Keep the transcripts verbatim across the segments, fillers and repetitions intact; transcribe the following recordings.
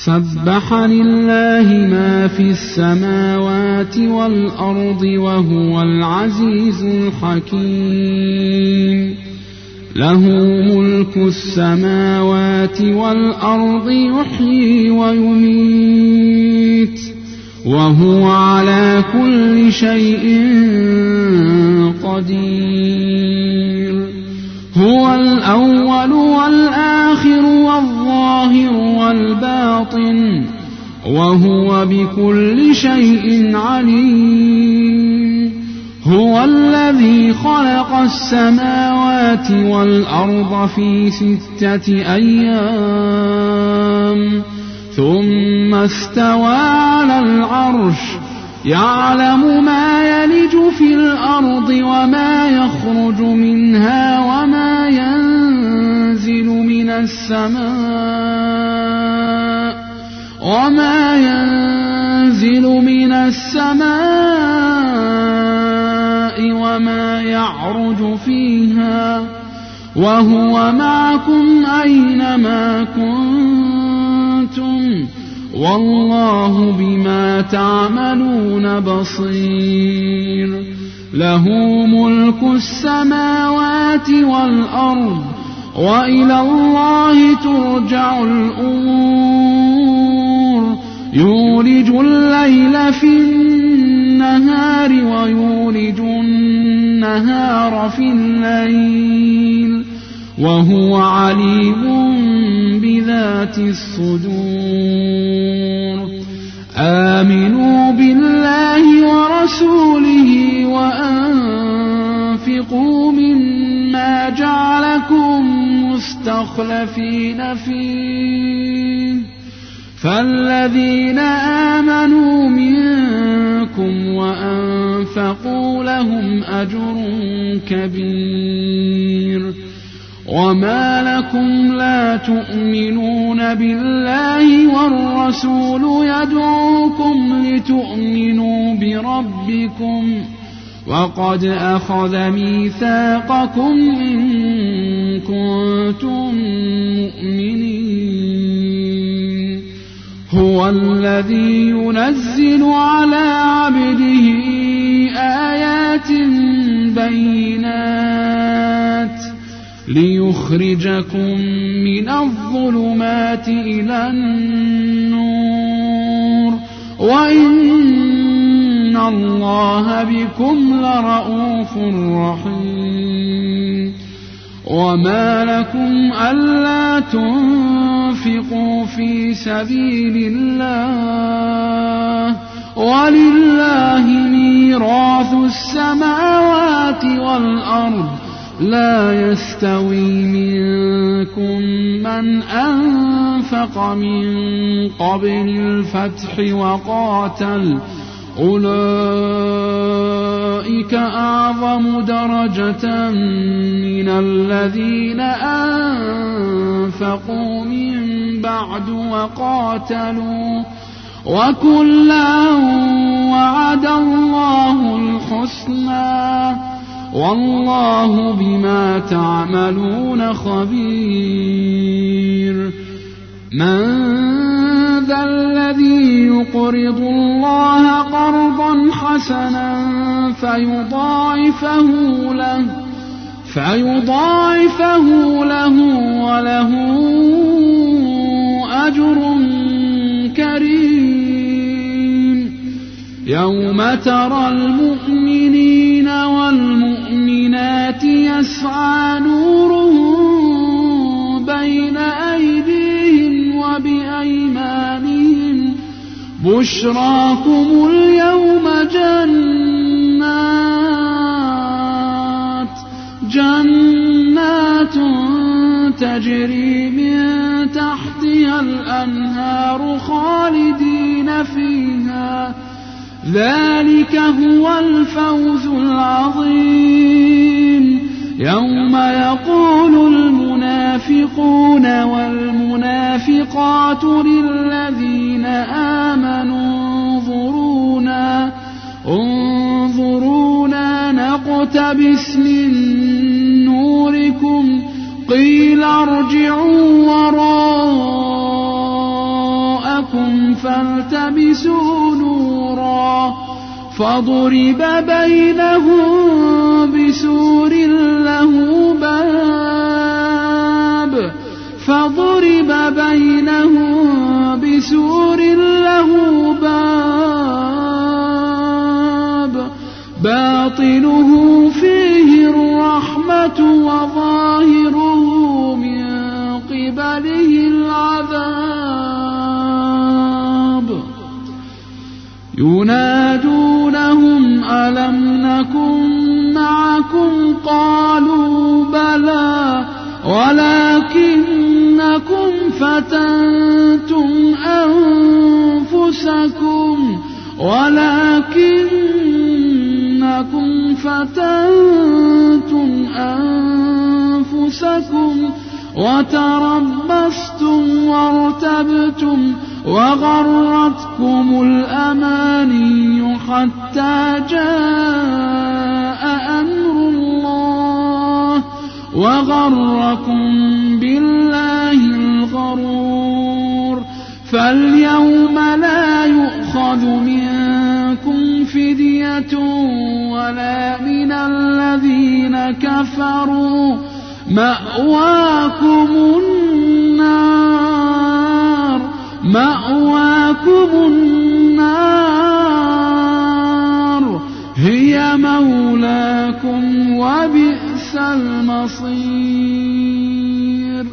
سبح لله ما في السماوات والأرض وهو العزيز الحكيم. له ملك السماوات والأرض يحيي ويميت وهو على كل شيء قدير. هو الأول والآخر والظاهر والباطن وهو بكل شيء عليم. هو الذي خلق السماوات والأرض في ستة أيام ثم استوى على العرش يعلم ما يلج في الأرض وما يخرج منها وما ينزل من السماء وما ينزل من السماء وما يعرج فيها وهو معكم أينما كنتم والله بما تعملون بصير. له ملك السماوات والأرض وإلى الله ترجع الأمور. يولج الليل في النهار ويولج النهار في الليل وهو عليم بذات الصدور. آمنوا بالله ورسوله وأنفقوا مما جعلكم مستخلفين فيه فالذين آمنوا منكم وأنفقوا لهم أجر كبير. وما لكم لا تؤمنون بالله والرسول يدعوكم لتؤمنوا بربكم وقد أخذ ميثاقكم إن كنتم مؤمنين. هو الذي ينزل على عبده آيات بينات ليخرجكم من الظلمات إلى النور وإن الله بكم لرؤوف رحيم. وما لكم ألا تنفقوا في سبيل الله ولله ميراث السماوات والأرض لا يستوي منكم من أنفق من قبل الفتح وقاتل أولئك أعظم درجة من الذين أنفقوا من بعد وقاتلوا وكلا وعد الله الحسنى والله بما تعملون خبير. من ذا الذي يقرض الله قرضا حسنا فيضاعفه له فيضاعفه له وله أجر كريم. يوم ترى المؤمنين والمؤمنات يسعى نورهم بين أيديهم وبأيمانهم بشراكم اليوم جنات جنات تجري من تحتها الأنهار خالدين فيها ذلك هو الفوز العظيم. يوم يقول المنافقون والمنافقات للذين آمنوا انظرونا انظرونا نقتبس من نوركم قيل ارجعوا وراءكم ربكم فالتمسوا نورا فضرب بينهم بسور له باب فضرب بينهم بسور له باب باطنه فيه الرحمة وظاهره من قبله العذاب ينادونهم ألم نكن معكم قالوا بلى ولكنكم فتنتم أنفسكم ولكنكم فتنتم أنفسكم وتربصتم وارتبتم وغرتكم الأماني حتى جاء أمر الله وغركم بالله الغرور فاليوم لا يؤخذ منكم فدية ولا من الذين كفروا مأواكم النار مأواكم النار هي مولاكم وبئس المصير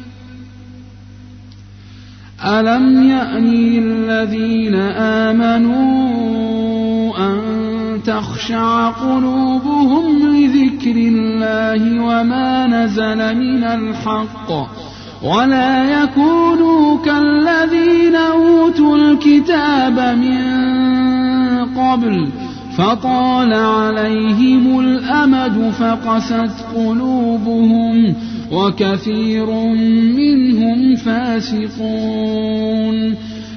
ألم يأني الذين آمنوا أن تخشع قلوبهم لذكر الله وما نزل من الحق ولا يكونوا كالذين أوتوا الكتاب من قبل فطال عليهم الأمد فقست قلوبهم وكثير منهم فاسقون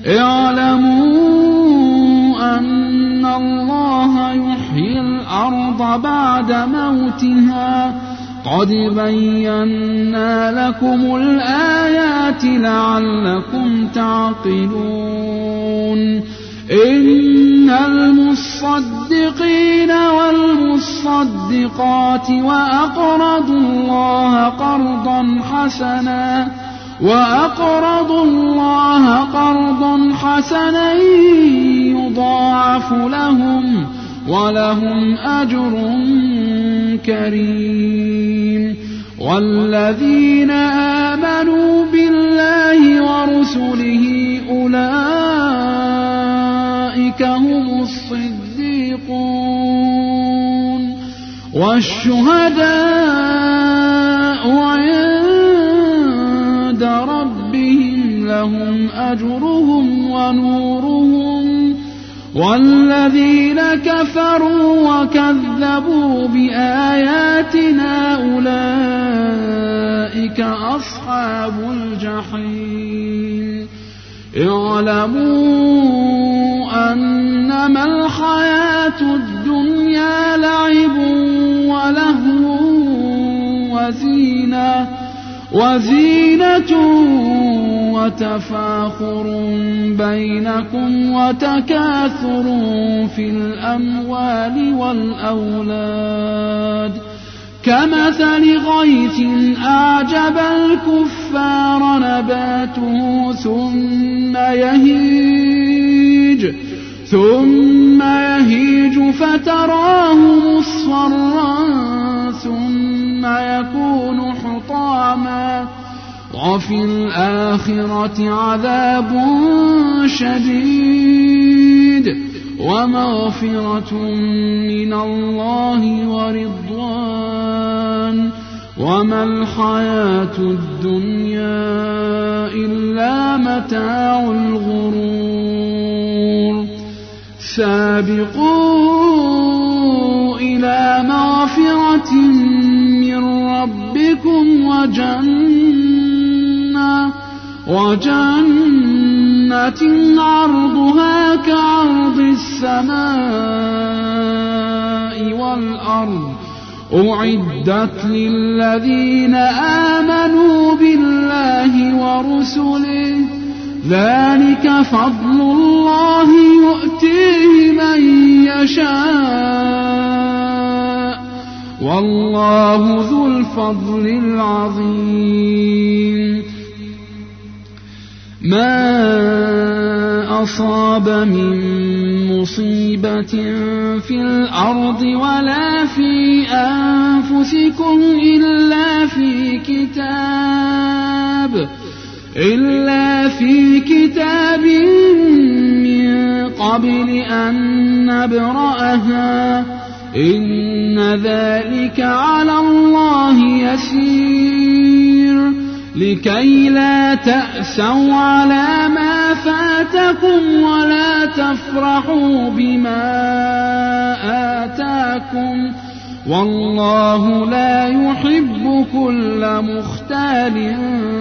اعلموا أن الله يحيي الأرض بعد موتها قد بينا لكم الآيات لعلكم تعقلون إن المصدقين والمصدقات وأقرضوا الله قرضا حسنا وأقرضوا الله قرضا حسنا يضاعف لهم ولهم أجر كريم والذين آمنوا بالله ورسله أولئك هم الصديقون والشهداء عند ربهم لهم أجرهم ونورهم والذين كفروا وكذبوا بآياتنا أولئك أصحاب الجحيم اعلموا أنما الحياة الدنيا لعب ولهو وزينة وزينة وتفاخر بينكم وتكاثر في الأموال والأولاد كمثل غيث أعجب الكفار نباته ثم يهيج ثم يهيج فتراه مصفرا ثم يكون حطاما وفي الآخرة عذاب شديد ومغفرة من الله ورضوان وما الحياة الدنيا إلا متاع الغرور سابقوا إلى مغفرة من ربكم وجنة وجنة عرضها كعرض السماء والأرض أعدت للذين آمنوا بالله ورسله ذلك فضل الله يؤتيه من يشاء والله ذو الفضل العظيم. ما أصاب من مصيبة في الأرض ولا في أنفسكم إلا في كتاب إلا في كتاب من قبل أن نبرأها إن ذلك على الله يسير. لكي لا تأسوا على ما فاتكم ولا تفرحوا بما آتاكم والله لا يحب كل مختال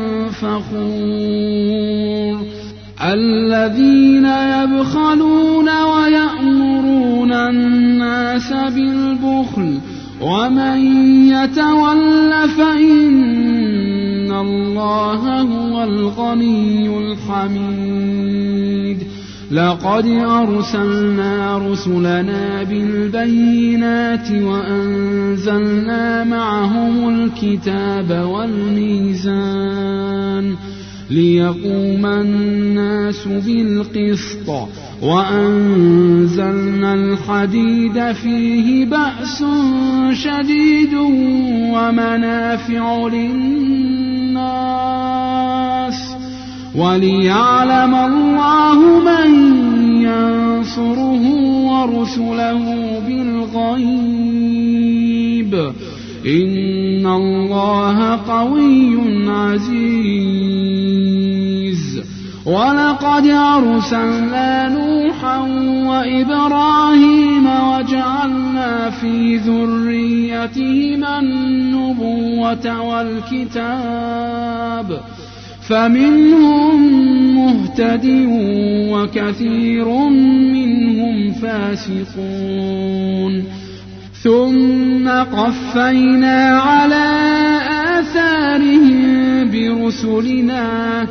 فخور. الذين يبخلون ويأمرون الناس بالبخل ومن يتول فإن الله هو الغني الحميد. لقد أرسلنا رسلنا بالبينات وأنزلنا معهم الكتاب والميزان ليقوم الناس بالقسط وأنزلنا الحديد فيه بأس شديد ومنافع للناس وليعلم الله من ينصره ورسله بالغيب إن الله قوي عزيز. ولقد أرسلنا نوحا وإبراهيم وجعلنا في ذريتهما النبوة والكتاب فمنهم مهتد وكثير منهم فاسقون. ثم قفينا على آثارهم برسلنا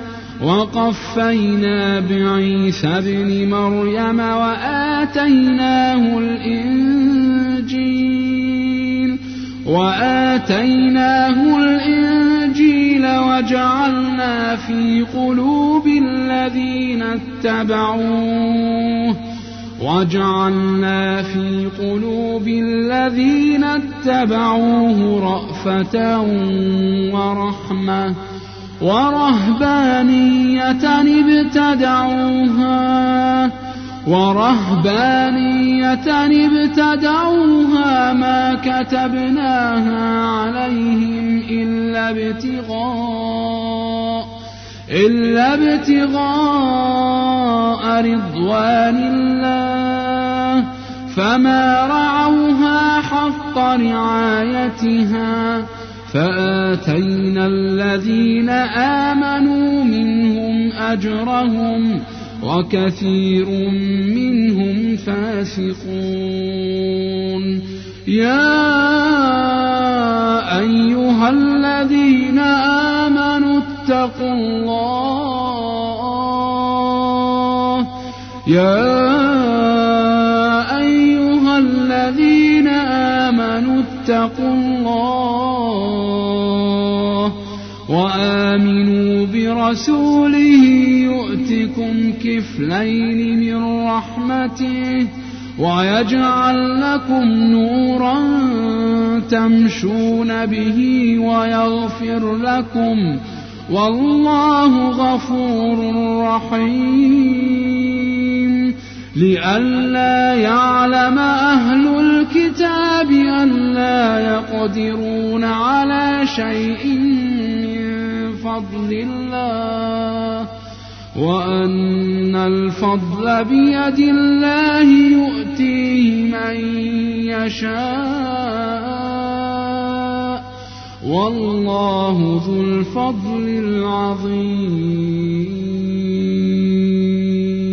وقفينا بعيسى ابن مريم وآتيناه الإنجيل وآتيناه الإنجيل وجعلنا في قلوب الذين اتبعوه وجعلنا في قلوب الذين اتبعوه رأفة ورحمة ورهبانية ابتدعوها ورهبانية ابتدعوها ما كتبناها عليهم إلا ابتغاء إلا ابتغاء رضوان الله فما رعوها حق رعايتها فآتينا الذين آمنوا منهم أجرهم وكثير منهم فاسقون. يا أيها الذين آمنوا اتقوا الله يا أيها الذين آمنوا اتقوا الله وآمنوا برسوله يؤتكم كفلين من رحمته ويجعل لكم نورا تمشون به ويغفر لكم والله غفور رحيم. لئلا يعلم أهل الكتاب ألا يقدرون على شيء من فضل الله وأن الفضل بيد الله يؤتيه من يشاء والله ذو الفضل العظيم.